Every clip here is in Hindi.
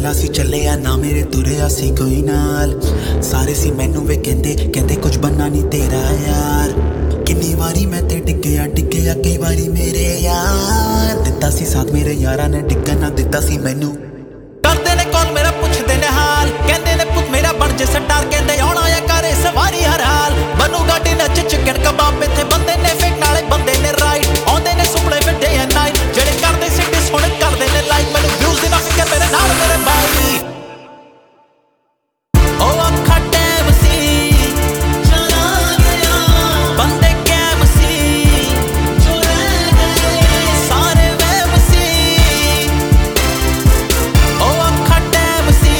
कला सी चले आ ना मेरे तुरे सी कोई नाल सारे सी मैनू वे कहते कुछ बनना नहीं तेरा यार किन्नी वारी मैं ते डिग्गया कई वारी मेरे यार दिता सी साथ मेरे यारा ने डिग्गन ना दिता सी मैनू करदे ने कॉल मेरा पुछदे ने हाल कहंदे ने पुत मेरा बन जे सटार कहंदे आउणा या करे सवारी हर हाल बनूगा डिनर च चिकन कबाब इत्थे बंदे ने फिट नाले बंदे ने राइट आउंदे ने सुपने फिर डे एंड नाइट जेड़े करदे सी डिस हुण करदे ने लाइक मैनू व्यूज दी ना फिकर मेरे नाल मेरे भाई ओ अखा टैम सी चला गया बंदे कैम सी जो रह गए सारे वैम सी ओ अखा टैम सी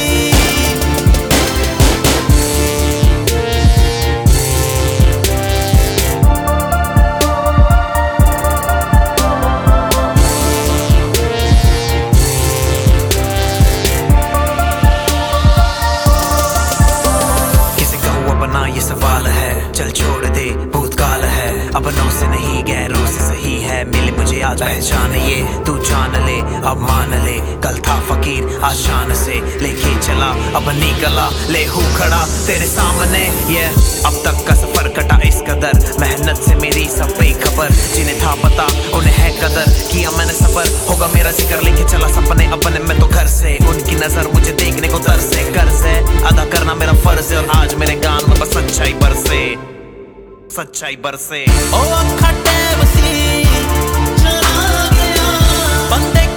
ये सवाल है चल छोड़ दे भूतकाल है अपनों से नहीं गैरों से सही है मिले मुझे आज पहचान ये तू जान ले अब मान ले कल था फकीर आशान से लेके चला अब निकला ले हूँ खड़ा तेरे सामने ये अब तक का सफर कटा इस कदर मेहनत से मेरी सब बेखबर जिन्हें था पता उन्हें है कदर किया मैंने सफर होगा मेरा जिक्र लेके चला सपने अपने में तो घर से उनकी नजर मुझे देखने को तरसे कर्ज है अदा करना मेरा फर्ज है और आज मेरे गान में बस सच्चाई बरसे ओ अखा टैम सी चला गया बंदे